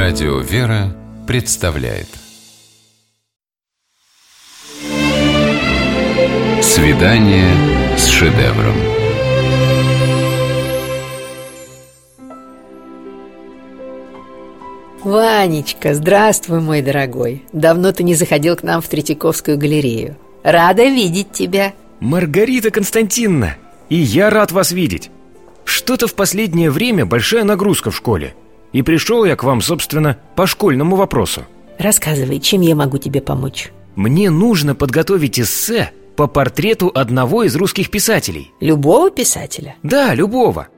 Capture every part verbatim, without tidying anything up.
Радио «Вера» представляет «Свидание с шедевром». Ванечка, здравствуй, мой дорогой. Давно ты не заходил к нам в Третьяковскую галерею. Рада видеть тебя. Маргарита Константиновна, и я рад вас видеть. Что-то в последнее время большая нагрузка в школе. И пришел я к вам, собственно, по школьному вопросу. Рассказывай, чем я могу тебе помочь? Мне нужно подготовить эссе по портрету одного из русских писателей. Любого писателя? Да, любого.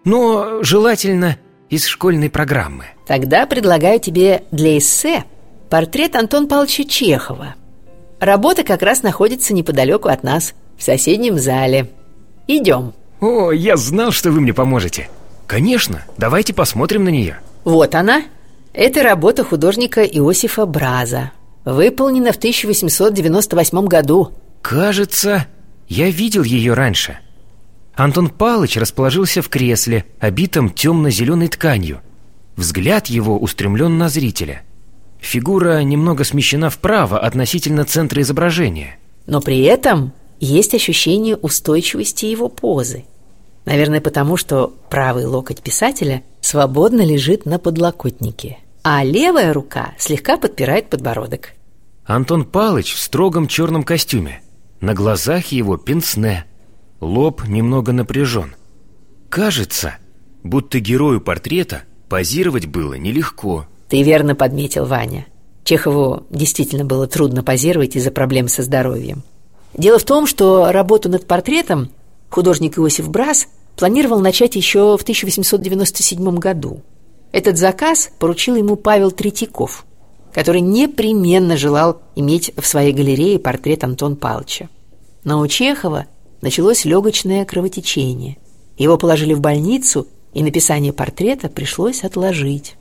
Но желательно из школьной программы. Тогда предлагаю тебе для эссе портрет Антона Павловича Чехова. Работа как раз находится неподалеку от нас, в соседнем зале. Идем. О, я знал, что вы мне поможете. Конечно, давайте посмотрим на нее. Вот она. Это работа художника Иосифа Браза. Выполнена в тысяча восемьсот девяносто восьмом году. Кажется, я видел ее раньше. Антон Павлович расположился в кресле, обитом темно-зеленой тканью. Взгляд его устремлен на зрителя. Фигура немного смещена вправо относительно центра изображения. Но при этом есть ощущение устойчивости его позы. Наверное, потому что правый локоть писателя свободно лежит на подлокотнике, а левая рука слегка подпирает подбородок. Антон Павлович в строгом черном костюме. На глазах его пенсне. Лоб немного напряжен. Кажется, будто герою портрета позировать было нелегко. Ты верно подметил, Ваня. Чехову действительно было трудно позировать из-за проблем со здоровьем. Дело в том, что работу над портретом художник Иосиф Браз планировал начать еще в тысяча восемьсот девяносто седьмом году. Этот заказ поручил ему Павел Третьяков, который непременно желал иметь в своей галерее портрет Антона Павловича. Но у Чехова началось легочное кровотечение. Его положили в больницу, и написание портрета пришлось отложить.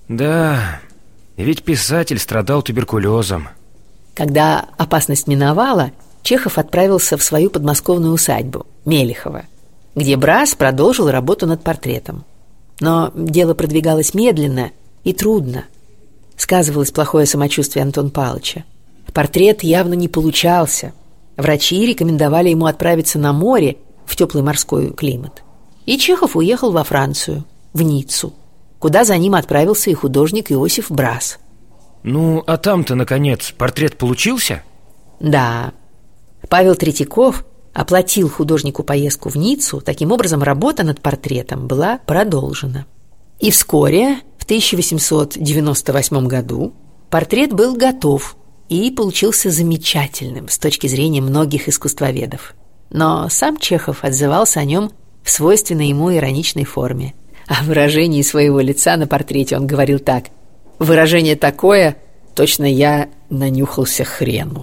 Да, ведь писатель страдал туберкулезом. Когда опасность миновала, Чехов отправился в свою подмосковную усадьбу Мелихово, где Браз продолжил работу над портретом. Но дело продвигалось медленно и трудно. Сказывалось плохое самочувствие Антона Павловича. Портрет явно не получался. Врачи рекомендовали ему отправиться на море, в теплый морской климат. И Чехов уехал во Францию, в Ниццу, куда за ним отправился и художник Иосиф Браз. Ну, а там-то, наконец, портрет получился? Да. Павел Третьяков оплатил художнику поездку в Ниццу. Таким образом, работа над портретом была продолжена. И вскоре, в тысяча восемьсот девяносто восьмом году, портрет был готов и получился замечательным с точки зрения многих искусствоведов. Но сам Чехов отзывался о нем в свойственной ему ироничной форме. О выражении своего лица на портрете он говорил так: «Выражение такое, точно я нанюхался хрену».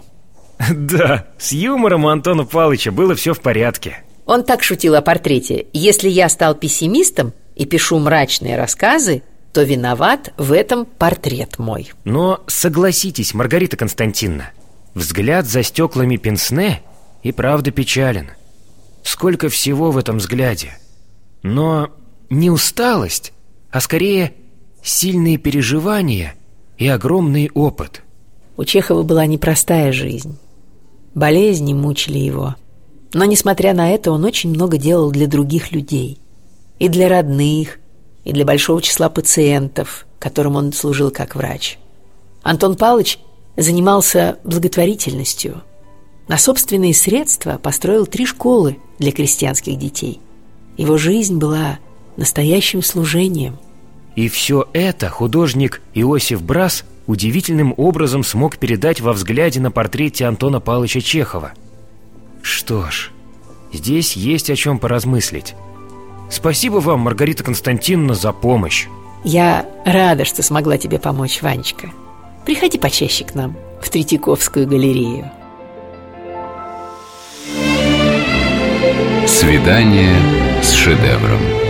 Да, с юмором у Антона Павловича было все в порядке. Он так шутил о портрете: «Если я стал пессимистом и пишу мрачные рассказы, то виноват в этом портрет мой». Но согласитесь, Маргарита Константиновна, взгляд за стеклами пенсне и правда печален. Сколько всего в этом взгляде. Но не усталость, а скорее сильные переживания и огромный опыт. У Чехова была непростая жизнь. Болезни мучили его. Но, несмотря на это, он очень много делал для других людей. И для родных, и для большого числа пациентов, которым он служил как врач. Антон Павлович занимался благотворительностью. На собственные средства построил три школы для крестьянских детей. Его жизнь была настоящим служением. И все это художник Иосиф Браз удивительным образом смог передать во взгляде на портрете Антона Павловича Чехова. Что ж, здесь есть о чем поразмыслить. Спасибо вам, Маргарита Константиновна, за помощь. Я рада, что смогла тебе помочь, Ванечка. Приходи почаще к нам в Третьяковскую галерею. «Свидание с шедевром».